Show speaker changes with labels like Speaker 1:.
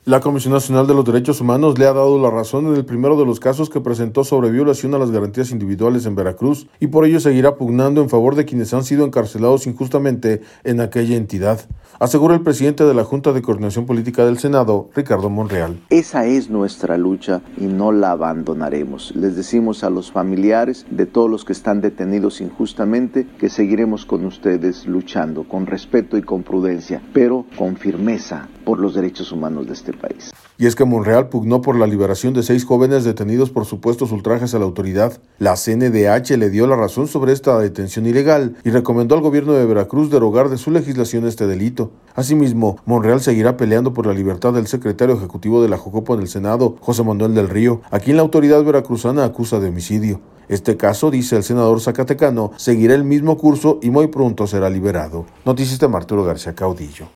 Speaker 1: La Comisión Nacional de los Derechos Humanos le ha dado la razón en el primero de los casos que presentó sobre violación a las garantías individuales en Veracruz y por ello seguirá pugnando en favor de quienes han sido encarcelados injustamente en aquella entidad, asegura el presidente de la Junta de Coordinación Política del Senado, Ricardo Monreal.
Speaker 2: Esa es nuestra lucha y no la abandonaremos. Les decimos a los familiares de todos los que están detenidos injustamente que seguiremos con ustedes luchando con respeto y con prudencia, pero con firmeza por los derechos humanos de este país.
Speaker 1: Y es que Monreal pugnó por la liberación de 6 jóvenes detenidos por supuestos ultrajes a la autoridad. La CNDH le dio la razón sobre esta detención ilegal y recomendó al gobierno de Veracruz derogar de su legislación este delito. Asimismo, Monreal seguirá peleando por la libertad del secretario ejecutivo de la Jocopo en el Senado, José Manuel del Río, a quien la autoridad veracruzana acusa de homicidio. Este caso, dice el senador zacatecano, seguirá el mismo curso y muy pronto será liberado. Noticias de Arturo García Caudillo.